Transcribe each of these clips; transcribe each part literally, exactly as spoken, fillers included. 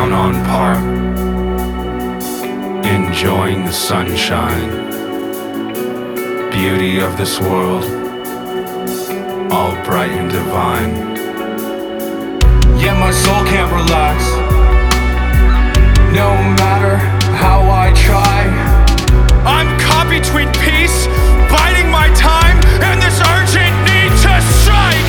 down on park, enjoying the sunshine, beauty of this world, all bright and divine. Yet my soul can't relax, no matter how I try. I'm caught between peace, biding my time, and this urgent need to strike.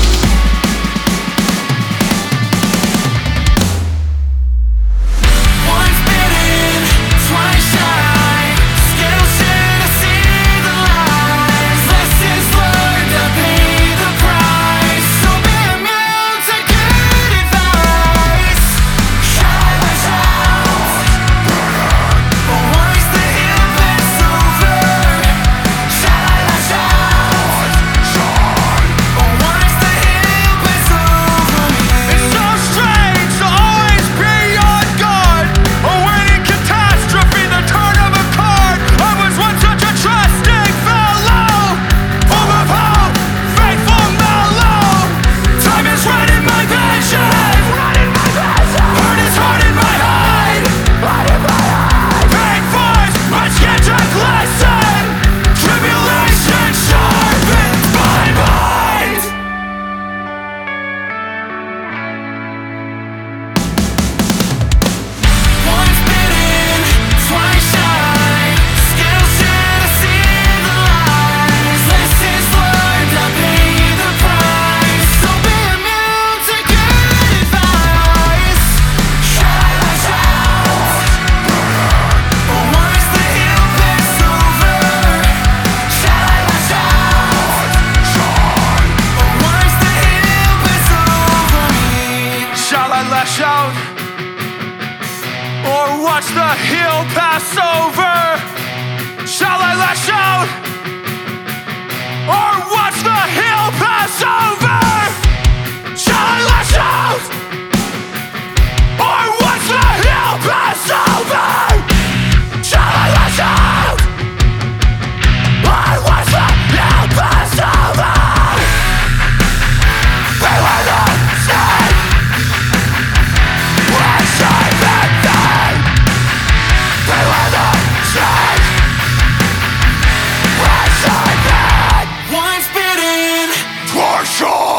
Once bitten, twice shy, still sure to see the lies. Lessons learned to pay the price, so be immune to good advice. Shy, lash out, but once the illness over. Shy, lash out, but once the illness over. It's so strange to always be on guard, awaiting catastrophe, the turn of a card. I was once such a trusting fellow, full of hope, faithful mellow. Time is running my passion, running my passion. Hurt is hard in my hide, hard in my hide. Pain force, but can't take lesson. Tribulation sharpens my mind. Once bitten, twice shy, still sure to see the lies. Lessons learned to pay the price, so be immune to good advice. Shy, lash out, but once the illness over. Shy, lash out, but once the illness over me. Shall I lash out, or watch the hill pass over? Shall I lash out, or watch the hill pass over? Shall I lash out, or watch the hill pass over? Shall I lash out, or watch the hill pass over? Beware the snake, when she bit thee. Beware the snake, when she bit. Once bitten, Twice shy.